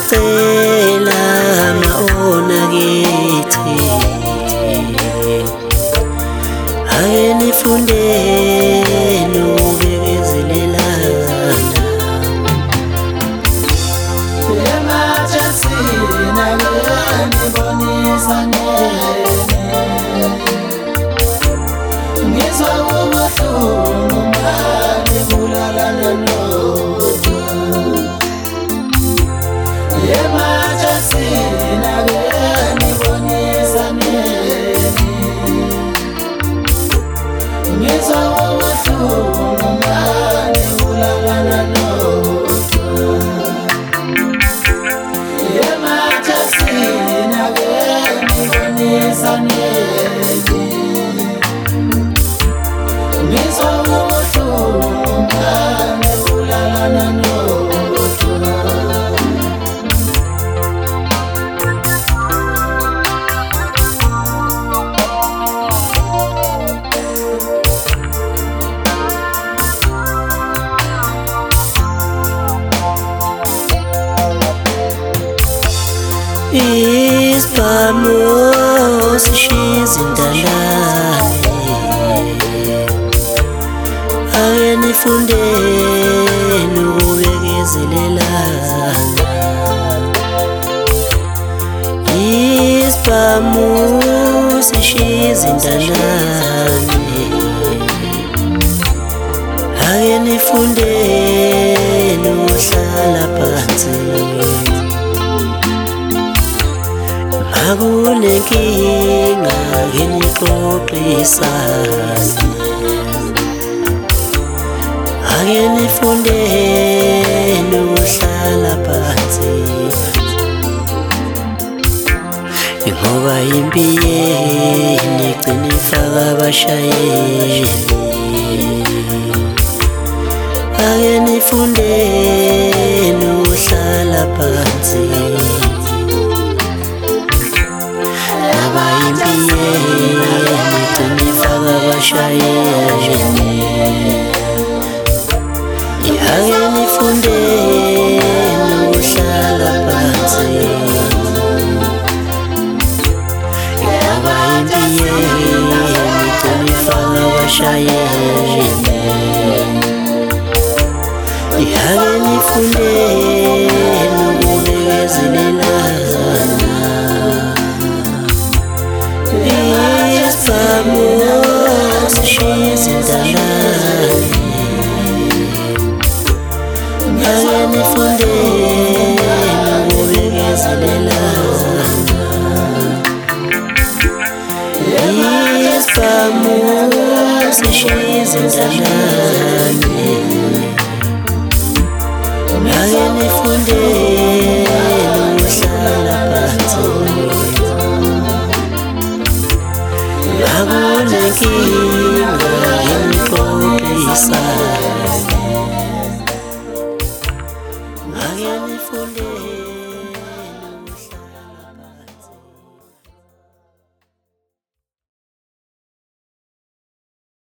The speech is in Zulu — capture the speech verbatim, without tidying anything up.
ngiyacela ma-ona kithi, ake nifundeni ukubekezelelana. Emathasini ake nibonisane, ngizwa ubuhlungu uma nibulalana nodwa. Emathasini ake nibonisane, ngizwa ubuhlungu uma nibulalana nodwa. Emathasini ake nibonisane, ngizwa ubuhlungu uma nibulalana nodwa. Isibhamu sishiya indalane, ake nifundeni ukubekezelelana. Isibhamu sishiya indalane, ake nifundeni ukuhlala phansi. Akunenkinga ake nixoxisane, ake nifundeni ukuhlala phansi, ngoba impi yenu igcina ifaka abashayeli. Ake nifundeni ukuhlala phansi, ngoba impi yenu igcina ifaka abashayeli. Ake nifundeni ukuhlala phansi, ngoba impi yenu igcina ifaka abashayeli. Ake nifundeni ukubekezelelana. Isibhamu sishiya indalane, ake nifundeni ukubekezelelana. Isibhamu sishiya indalane, ake nifundeni